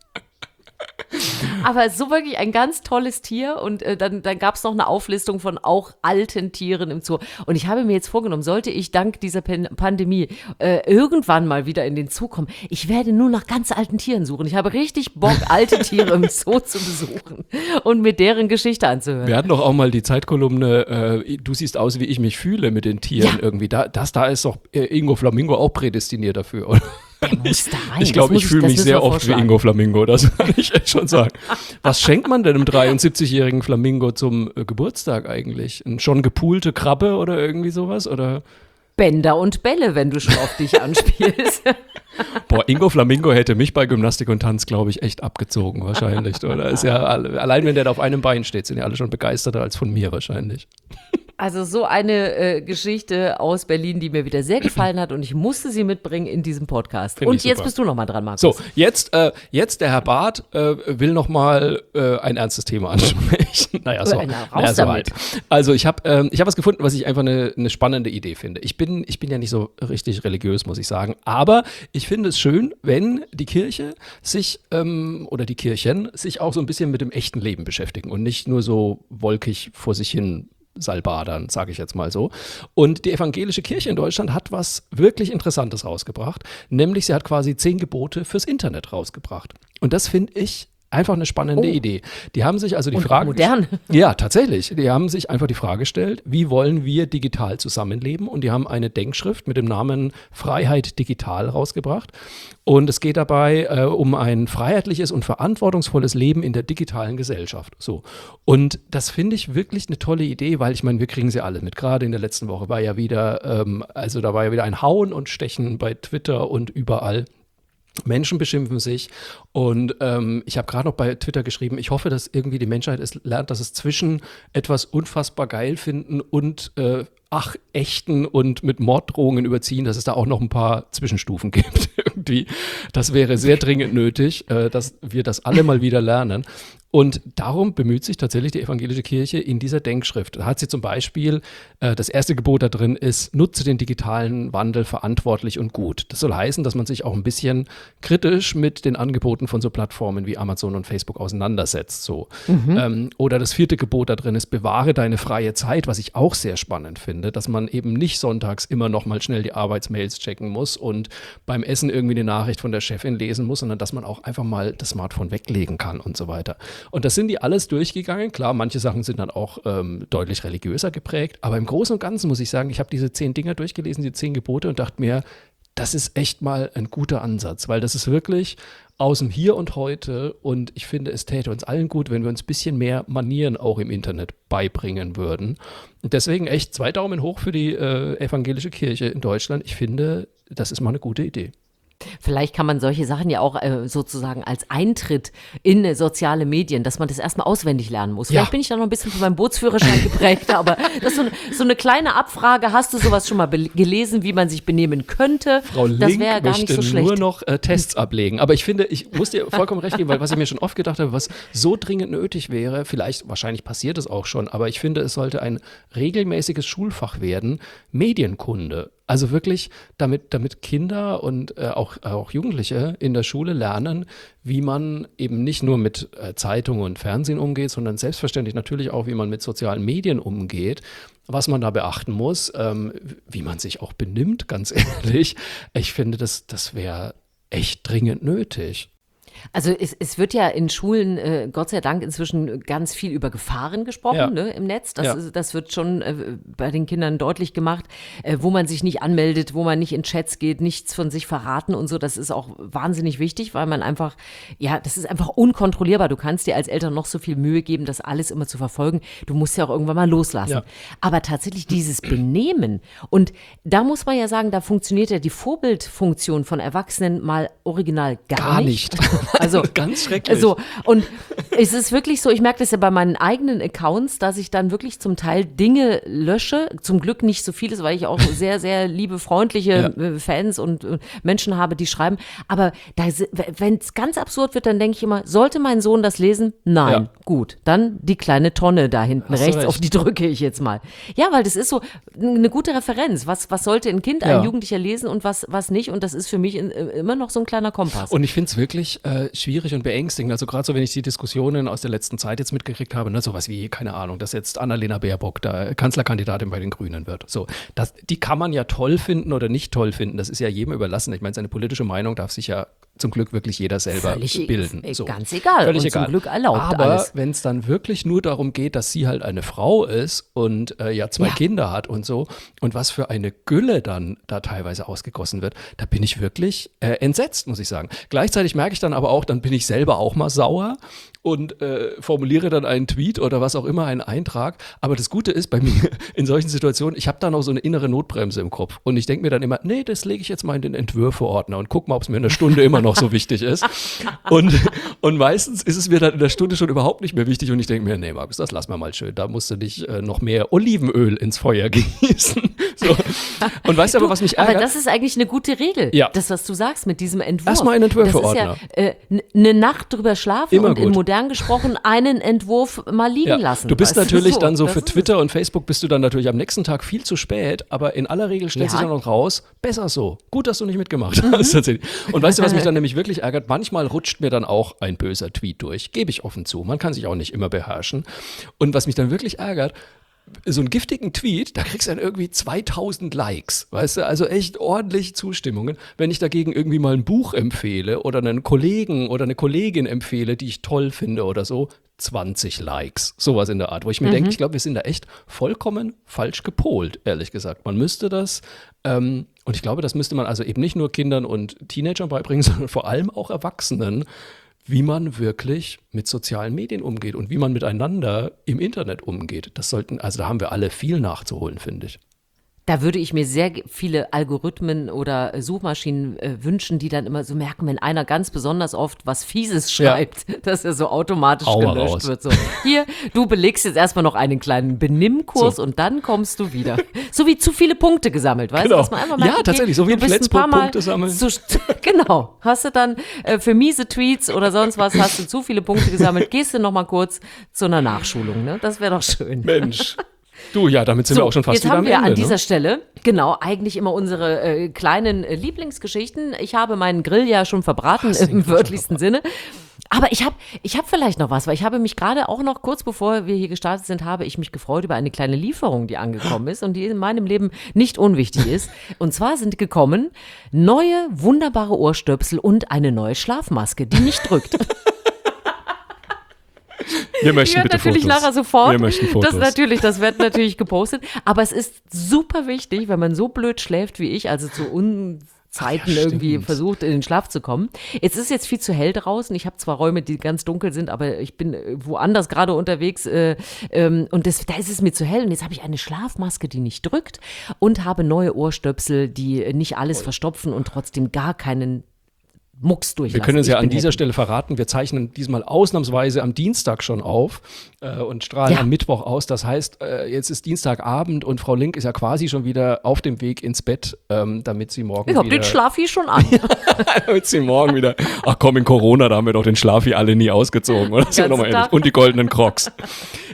Aber so wirklich ein ganz tolles Tier und äh, dann, dann gab es noch eine Auflistung von auch alten Tieren im Zoo. Und ich habe mir jetzt vorgenommen, sollte ich dank dieser Pan- Pandemie äh, irgendwann mal wieder in den Zoo kommen, ich werde nur nach ganz alten Tieren suchen. Ich habe richtig Bock, alte Tiere im Zoo zu besuchen und mir deren Geschichte anzuhören. Wir hatten doch auch mal die Zeitkolumne, äh, du siehst aus, wie ich mich fühle mit den Tieren Ja. irgendwie. Da, das da ist doch äh, Ingo Flamingo auch prädestiniert dafür, oder? Der muss da rein. Ich glaube, Das ich muss fühle das mich müssen sehr wir oft wie vorschlagen. Ingo Flamingo, das kann ich echt schon sagen. Was schenkt man denn einem dreiundsiebzigjährigen Flamingo zum äh, Geburtstag eigentlich? Eine schon gepoolte Krabbe oder irgendwie sowas? Oder? Bänder und Bälle, wenn du schon auf dich anspielst. Boah, Ingo Flamingo hätte mich bei Gymnastik und Tanz, glaube ich, echt abgezogen wahrscheinlich. Oder? Ist ja, allein wenn der da auf einem Bein steht, sind ja alle schon begeisterter als von mir wahrscheinlich. Also so eine äh, Geschichte aus Berlin, die mir wieder sehr gefallen hat und ich musste sie mitbringen in diesem Podcast. Find Und ich jetzt super. bist du noch mal dran, Markus. So, jetzt, äh, jetzt der Herr Barth äh, will noch mal äh, ein ernstes Thema ansprechen. Naja, so, Na, raus naja, so damit. halt. Also ich habe ähm, ich hab was gefunden, was ich einfach eine, eine spannende Idee finde. Ich bin, ich bin ja nicht so richtig religiös, muss ich sagen, aber ich finde es schön, wenn die Kirche sich, ähm, oder die Kirchen, sich auch so ein bisschen mit dem echten Leben beschäftigen und nicht nur so wolkig vor sich hin Salbadern, sage ich jetzt mal so. Und die evangelische Kirche in Deutschland hat was wirklich Interessantes rausgebracht, nämlich sie hat quasi zehn Gebote fürs Internet rausgebracht. Und das finde ich einfach eine spannende Oh. Idee. Die haben sich also die Und Frage modern. Ja, tatsächlich. Die haben sich einfach die Frage gestellt, wie wollen wir digital zusammenleben? Und die haben eine Denkschrift mit dem Namen Freiheit Digital rausgebracht. Und es geht dabei äh, um ein freiheitliches und verantwortungsvolles Leben in der digitalen Gesellschaft. So. Und das finde ich wirklich eine tolle Idee, weil ich meine, wir kriegen sie alle mit. Gerade in der letzten Woche war ja wieder, ähm, also da war ja wieder ein Hauen und Stechen bei Twitter und überall. Menschen beschimpfen sich und ähm, ich habe gerade noch bei Twitter geschrieben, ich hoffe, dass irgendwie die Menschheit es lernt, dass es zwischen etwas unfassbar geil finden und äh, ach, echten und mit Morddrohungen überziehen, dass es da auch noch ein paar Zwischenstufen gibt irgendwie. Das wäre sehr dringend nötig, äh, dass wir das alle mal wieder lernen. Und darum bemüht sich tatsächlich die evangelische Kirche in dieser Denkschrift. Da hat sie zum Beispiel, äh, das erste Gebot da drin ist, nutze den digitalen Wandel verantwortlich und gut. Das soll heißen, dass man sich auch ein bisschen kritisch mit den Angeboten von so Plattformen wie Amazon und Facebook auseinandersetzt. So. Mhm. Ähm, oder das vierte Gebot da drin ist, bewahre deine freie Zeit, was ich auch sehr spannend finde, dass man eben nicht sonntags immer noch mal schnell die Arbeitsmails checken muss und beim Essen irgendwie eine Nachricht von der Chefin lesen muss, sondern dass man auch einfach mal das Smartphone weglegen kann und so weiter. Und das sind die alles durchgegangen. Klar, manche Sachen sind dann auch ähm, deutlich religiöser geprägt, aber im Großen und Ganzen muss ich sagen, ich habe diese zehn Dinger durchgelesen, die zehn Gebote und dachte mir, das ist echt mal ein guter Ansatz, weil das ist wirklich aus dem Hier und Heute und ich finde, es täte uns allen gut, wenn wir uns ein bisschen mehr Manieren auch im Internet beibringen würden. Und deswegen echt zwei Daumen hoch für die äh, evangelische Kirche in Deutschland. Ich finde, das ist mal eine gute Idee. Vielleicht kann man solche Sachen ja auch äh, sozusagen als Eintritt in äh, soziale Medien, dass man das erstmal auswendig lernen muss. Vielleicht Ja. bin ich da noch ein bisschen von meinem Bootsführerschein geprägt, aber das ist so eine, so eine kleine Abfrage. Hast du sowas schon mal be- gelesen, wie man sich benehmen könnte? Frau das Link wäre gar nicht möchte so schlecht. nur noch äh, Tests ablegen. Aber ich finde, ich muss dir vollkommen recht geben, weil was ich mir schon oft gedacht habe, was so dringend nötig wäre, vielleicht, wahrscheinlich passiert es auch schon, aber ich finde, es sollte ein regelmäßiges Schulfach werden, Medienkunde. Also wirklich, damit, damit Kinder und äh, auch, auch Jugendliche in der Schule lernen, wie man eben nicht nur mit äh, Zeitungen und Fernsehen umgeht, sondern selbstverständlich natürlich auch, wie man mit sozialen Medien umgeht, was man da beachten muss, ähm, wie man sich auch benimmt, ganz ehrlich. Ich finde, das, das wäre echt dringend nötig. Also es, es wird ja in Schulen, äh, Gott sei Dank, inzwischen ganz viel über Gefahren gesprochen, Ja. ne, im Netz. Das, Ja. ist, das wird schon äh, bei den Kindern deutlich gemacht, äh, wo man sich nicht anmeldet, wo man nicht in Chats geht, nichts von sich verraten und so. Das ist auch wahnsinnig wichtig, weil man einfach, ja, das ist einfach unkontrollierbar. Du kannst dir als Eltern noch so viel Mühe geben, das alles immer zu verfolgen. Du musst ja auch irgendwann mal loslassen. Ja. Aber tatsächlich dieses Benehmen, und da muss man ja sagen, da funktioniert ja die Vorbildfunktion von Erwachsenen mal original gar, Gar nicht. nicht. Also Ganz schrecklich. So, und es ist wirklich so, ich merke das ja bei meinen eigenen Accounts, dass ich dann wirklich zum Teil Dinge lösche. Zum Glück nicht so vieles, weil ich auch sehr, sehr liebe, freundliche Ja. äh, Fans und äh, Menschen habe, die schreiben. Aber wenn es ganz absurd wird, dann denke ich immer, sollte mein Sohn das lesen? Nein. Ja. Gut, dann die kleine Tonne da hinten Hast du rechts, recht. auf die drücke ich jetzt mal. Ja, weil das ist so eine gute Referenz. Was, was sollte ein Kind, ein Ja. Jugendlicher lesen und was, was nicht? Und das ist für mich in, immer noch so ein kleiner Kompass. Und ich finde es wirklich äh, schwierig und beängstigend. Also gerade so, wenn ich die Diskussionen aus der letzten Zeit jetzt mitgekriegt habe, ne, sowas wie, keine Ahnung, dass jetzt Annalena Baerbock da Kanzlerkandidatin bei den Grünen wird. So, das, die kann man ja toll finden oder nicht toll finden. Das ist ja jedem überlassen. Ich meine, seine politische Meinung darf sich ja zum Glück wirklich jeder selber Völlig, bilden. äh, So. ganz egal. Völlig und egal. zum Glück erlaubt Aber alles. wenn es dann wirklich nur darum geht, dass sie halt eine Frau ist und äh, ja zwei Ja. Kinder hat und so und was für eine Gülle dann da teilweise ausgegossen wird, da bin ich wirklich äh, entsetzt, muss ich sagen. Gleichzeitig merke ich dann aber auch, dann bin ich selber auch mal sauer und äh, formuliere dann einen Tweet oder was auch immer, einen Eintrag. Aber das Gute ist bei mir in solchen Situationen, ich habe da noch so eine innere Notbremse im Kopf und ich denke mir dann immer, nee, das lege ich jetzt mal in den Entwürfeordner und guck mal, ob es mir in einer Stunde immer noch so wichtig ist. Und, und meistens ist es mir dann in der Stunde schon überhaupt nicht mehr wichtig und ich denke mir, nee, Markus, das lass mal mal schön. Da musst du nicht äh, noch mehr Olivenöl ins Feuer gießen. So. Und weißt du aber, was mich ärgert? Aber das ist eigentlich eine gute Regel, Ja. das, was du sagst mit diesem Entwurf. Erstmal in Das Entwürfeordner. ist ja äh, n- eine Nacht drüber schlafen Immer und in gut. modern gesprochen einen Entwurf mal liegen Ja, lassen. du bist Weißt du, natürlich dann so das für ist Twitter und Facebook bist du dann natürlich am nächsten Tag viel zu spät, aber in aller Regel stellt Ja. sich dann noch raus, besser so. Gut, dass du nicht mitgemacht hast. Tatsächlich. Und weißt du, was mich dann nämlich wirklich ärgert? Manchmal rutscht mir dann auch ein böser Tweet durch. Gebe ich offen zu. Man kann sich auch nicht immer beherrschen. Und was mich dann wirklich ärgert, so einen giftigen Tweet, da kriegst du dann irgendwie zweitausend Likes, weißt du, also echt ordentlich Zustimmungen. Wenn ich dagegen irgendwie mal ein Buch empfehle oder einen Kollegen oder eine Kollegin empfehle, die ich toll finde oder so, zwanzig Likes, sowas in der Art, wo ich mir Mhm. denke, ich glaube, wir sind da echt vollkommen falsch gepolt, ehrlich gesagt. Man müsste das, ähm, und ich glaube, das müsste man also eben nicht nur Kindern und Teenagern beibringen, sondern vor allem auch Erwachsenen, wie man wirklich mit sozialen Medien umgeht und wie man miteinander im Internet umgeht. Das sollten, also da haben wir alle viel nachzuholen, finde ich. Da würde ich mir sehr ge- viele Algorithmen oder äh, Suchmaschinen äh, wünschen, die dann immer so merken, wenn einer ganz besonders oft was Fieses Ja. schreibt, dass er so automatisch Hau mal gelöscht raus. wird. So, hier, du belegst jetzt erstmal noch einen kleinen Benimmkurs So. und dann kommst du wieder. So wie zu viele Punkte gesammelt, weißt Genau. du? Dass man einfach merkt, Ja, okay, tatsächlich, so wie du in bist ein Flensburg paar Mal Punkte sammeln. Zu, genau. Hast du dann äh, für miese Tweets oder sonst was, hast du zu viele Punkte gesammelt, gehst du noch mal kurz zu einer Nachschulung. Ne? Das wäre doch schön. Mensch. Du, ja, damit sind wir auch schon fast jetzt wieder haben am wir Ende. an dieser ne? Stelle, genau, eigentlich immer unsere äh, kleinen äh, Lieblingsgeschichten. Ich habe meinen Grill ja schon verbraten, Hast du ihn im schon wörtlichsten Sinne. Aber ich habe ich hab vielleicht noch was, weil ich habe mich gerade auch noch, kurz bevor wir hier gestartet sind, habe ich mich gefreut über eine kleine Lieferung, die angekommen ist und die in meinem Leben nicht unwichtig ist. Und zwar sind gekommen neue, wunderbare Ohrstöpsel und eine neue Schlafmaske, die nicht drückt. Wir möchten Die wird bitte natürlich Fotos. nachher sofort. Wir möchten Fotos. Das natürlich, das wird natürlich gepostet. Aber es ist super wichtig, wenn man so blöd schläft wie ich, also zu Unzeiten Ach ja, irgendwie stimmt. versucht, in den Schlaf zu kommen. Jetzt ist jetzt viel zu hell draußen. Ich habe zwar Räume, die ganz dunkel sind, aber ich bin äh, woanders gerade unterwegs äh, ähm, und das, da ist es mir zu hell. Und jetzt habe ich eine Schlafmaske, die nicht drückt und habe neue Ohrstöpsel, die äh, nicht alles verstopfen und trotzdem gar keinen Mucks durchlassen. Wir können es ja Ich an bin dieser happy. Stelle verraten, wir zeichnen diesmal ausnahmsweise am Dienstag schon auf äh, und strahlen Ja. am Mittwoch aus. Das heißt, äh, jetzt ist Dienstagabend und Frau Link ist ja quasi schon wieder auf dem Weg ins Bett, ähm, damit sie morgen Ich habe wieder... den Schlafi schon an. damit sie morgen wieder... Ach komm, in Corona, da haben wir doch den Schlafi alle nie ausgezogen. Oder so Ganzen nochmal ehrlich. Tag. Und die goldenen Crocs.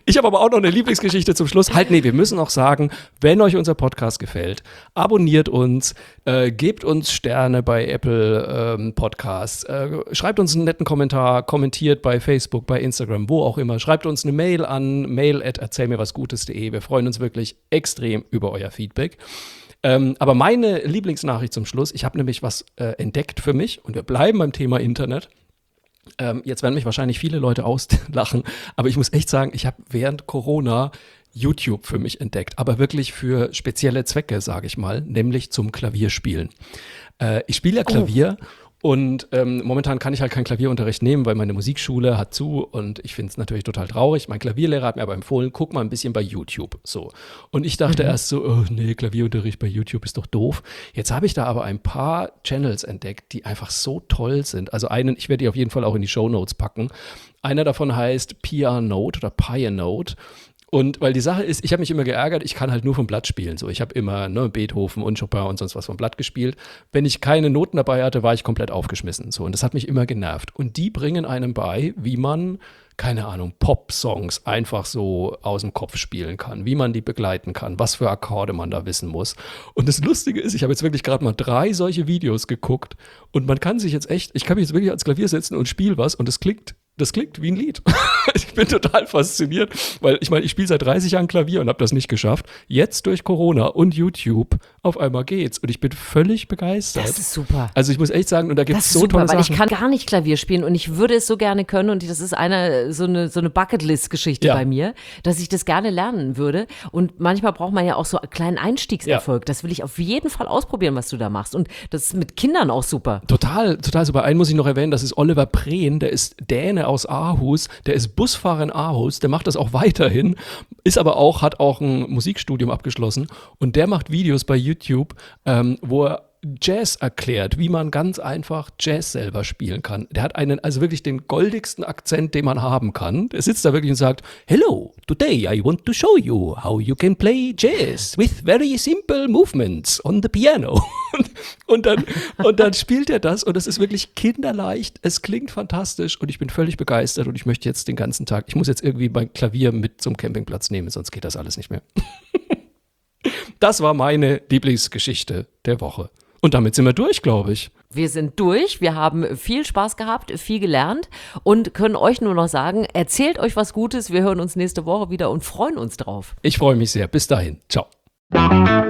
Ich habe aber auch noch eine Lieblingsgeschichte zum Schluss. Halt, nee, wir müssen auch sagen, wenn euch unser Podcast gefällt, abonniert uns, äh, gebt uns Sterne bei Apple ähm, Podcasts, äh, schreibt uns einen netten Kommentar, kommentiert bei Facebook, bei Instagram, wo auch immer. Schreibt uns eine Mail an mail at erzählmirwasgutes punkt de. Wir freuen uns wirklich extrem über euer Feedback. Ähm, aber meine Lieblingsnachricht zum Schluss, ich habe nämlich was äh, entdeckt für mich und wir bleiben beim Thema Internet. Ähm, jetzt werden mich wahrscheinlich viele Leute auslachen, aber ich muss echt sagen, ich habe während Corona YouTube für mich entdeckt, aber wirklich für spezielle Zwecke, sage ich mal, nämlich zum Klavierspielen. Äh, ich spiele ja Klavier. Oh. Und ähm, momentan kann ich halt keinen Klavierunterricht nehmen, weil meine Musikschule hat zu und ich finde es natürlich total traurig. Mein Klavierlehrer hat mir aber empfohlen, guck mal ein bisschen bei YouTube. So. Und ich dachte mhm. erst so, oh nee, Klavierunterricht bei YouTube ist doch doof. Jetzt habe ich da aber ein paar Channels entdeckt, die einfach so toll sind. Also einen, ich werde die auf jeden Fall auch in die Shownotes packen. Einer davon heißt Pianote oder Pianote. Und weil die Sache ist, ich habe mich immer geärgert, ich kann halt nur vom Blatt spielen. So, ich habe immer ne, Beethoven und Chopin und sonst was vom Blatt gespielt. Wenn ich keine Noten dabei hatte, war ich komplett aufgeschmissen. So, und das hat mich immer genervt. Und die bringen einem bei, wie man, keine Ahnung, Pop-Songs einfach so aus dem Kopf spielen kann, wie man die begleiten kann, was für Akkorde man da wissen muss. Und das Lustige ist, ich habe jetzt wirklich gerade mal drei solche Videos geguckt und man kann sich jetzt echt, ich kann mich jetzt wirklich ans Klavier setzen und spiele was und es klingt Das klingt wie ein Lied. Ich bin total fasziniert, weil ich meine, ich spiele seit dreißig Jahren Klavier und habe das nicht geschafft. Jetzt durch Corona und YouTube auf einmal geht's und ich bin völlig begeistert. Das ist super. Also ich muss echt sagen, und da gibt es so super, tolle weil Sachen. Ich kann gar nicht Klavier spielen und ich würde es so gerne können und das ist eine so eine so eine Bucketlist-Geschichte Ja. bei mir, dass ich das gerne lernen würde und manchmal braucht man ja auch so einen kleinen Einstiegserfolg. Ja. Das will ich auf jeden Fall ausprobieren, was du da machst und das ist mit Kindern auch super. Total, total super. Einen muss ich noch erwähnen, das ist Oliver Prehn, der ist Däne aus Aarhus, der ist Busfahrer in Aarhus, der macht das auch weiterhin, ist aber auch, hat auch ein Musikstudium abgeschlossen und der macht Videos bei YouTube, ähm, wo er Jazz erklärt, wie man ganz einfach Jazz selber spielen kann. Der hat einen, also wirklich den goldigsten Akzent, den man haben kann. Der sitzt da wirklich und sagt, hello, today I want to show you how you can play jazz with very simple movements on the piano. Und, und, dann, und dann spielt er das und es ist wirklich kinderleicht, es klingt fantastisch und ich bin völlig begeistert und ich möchte jetzt den ganzen Tag, ich muss jetzt irgendwie mein Klavier mit zum Campingplatz nehmen, sonst geht das alles nicht mehr. Das war meine Lieblingsgeschichte der Woche. Und damit sind wir durch, glaube ich. Wir sind durch, wir haben viel Spaß gehabt, viel gelernt und können euch nur noch sagen, erzählt euch was Gutes, wir hören uns nächste Woche wieder und freuen uns drauf. Ich freue mich sehr. Bis dahin. Ciao.